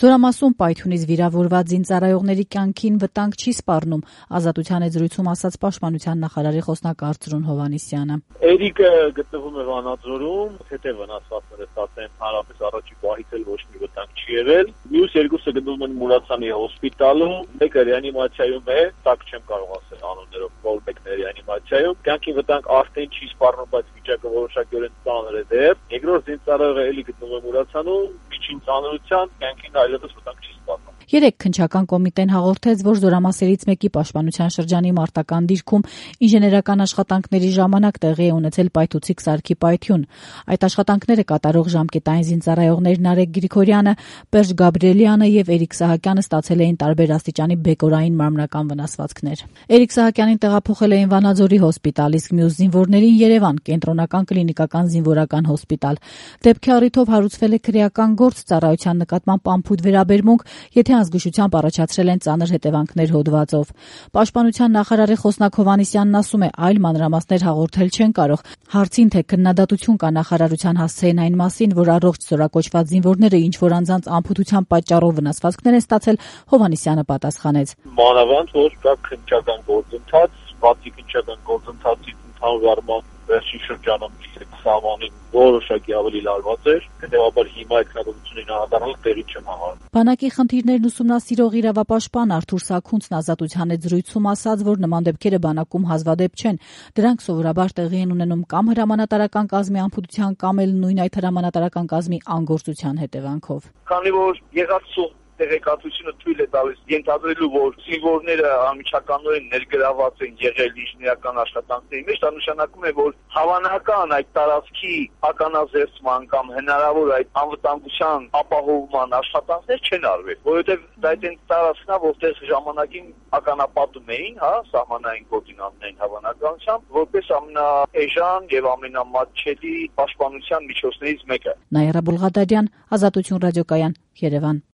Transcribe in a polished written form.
Զորամասում պայթյունից վիրավորված զինծառայողների կյանքին վտանգ չի սպառնում, Ազատության հետ զրույցում ասաց Պաշտպանության նախարարի խոսնակ Արծրուն Հովհաննիսյանը։ Էրիկը գտնվում է Վանաձորում, հետո վնասվածքները ստացել են հարաբերս առաջի պահից էլ ոչ մի վտանգ չի եղել։ Մյուս երկուսը գտնվում են Մուրացանի հոսպիտալում, մեկը ռեանիմացիայում է, տակ չեմ կարող ասել անուններով, որ մեկն է ռեանիմացիայում։ Կյանքի վտանգ արդեն չի սպառնում, բայց վիճակը որոշակիորեն ծանր է դեռ։ Երկրորդ զինծառայողը էլի գտնվում է Մուրացանում, միջին ծանրության, կյանքին այլևս վտանգ չի սպառնում։ Երեկ քննչական կոմիտեն հաղորդեց, որ զորամասերից մեկի Պաշտպանության շրջանի մարտական դիրքում ինժեներական աշխատանքների ժամանակ տեղի է ունեցել պայթուցիկ սարքի պայթյուն։ Այդ աշխատանքները կատարող ժամկետային զինծառայողներ Նարեկ Գրիգորյանը, Պերճ Գաբրիելյանը եւ Էրիկ Սահակյանը ստացել էին տարբեր աստիճանի բեկորային մարմնական վնասվածքներ։ Էրիկ Սահակյանին տեղափոխել էին Վանաձորի հոսպիտալ, իսկ մյուս զինվորներին Երևան, կենտրոնական կլինիկական զինվորական հոսպիտալ։ Դեպքի առիթով հարուցվել է քրեական գործ ծառայության նկատմամբ անփույթ վերաբերմունք, եթե ազգուշությամբ առաջացրել են ծանր հետևանքներ հոդվածով։ Պաշտպանության նախարարի խոսնակ Հովհաննիսյանն ասում է, այլ մանրամասներ հաղորդել չեն կարող։ Հարցին, թե քննադատություն կա նախարարության հասցեին այն մասին, որ առողջ զորակոչված զինվորները ինչ-որ անձանց անփութության պատճառով վնասվածքներ են ստացել, Հովհաննիսյանը պատասխանեց. Մանավանդ որ կա քննչական գործընթաց, բացի քննչական գործընթացից ընդհանուր առմամբ վերջին շրջանում սահմանին որոշակի ավելի լարված էր, հետևաբար հիմա այդ քննադատությունին անդրադառնալ տեղի չեմ համարում։ Բանակի խնդիրներն ուսումնասիրող իրավապաշտպան Արթուր Սաքունցն Ազատության հետ զրույցում ասաց, որ նման դեպքերը բանակում հազվադեպ չեն։ Դրանք սովորաբար տեղի են ունենում կամ հրամանատարական կազմի անփութության կամ էլ նույն այդ հրամանատարական կազմի անգործության հետևանքով։ Քանի որ եղածող տեղեկատվությունը թույլ է տալիս ենթադրելու, որ զինվորները անմիջականորեն ներգրաված են եղել ինժեներական աշխատանքների մեջ, դա նշանակում է, որ հավանական այդ տարածքի ականազերծման կամ հնարավոր այդ անվտանգության ապահովման աշխատանքներ չեն արվել, որովհետև դա այն տարածքն է, որտեղ ժամանակին ականապատում էին, սահմանային կոորդինատներին հավանականությամբ, որպես ամենաէժան եւ ամենամատչելի պաշտպանության միջոցներից մեկը։ Նաիրա Բուլղադարյան, Ազատություն ռադիոկայան, Երևան։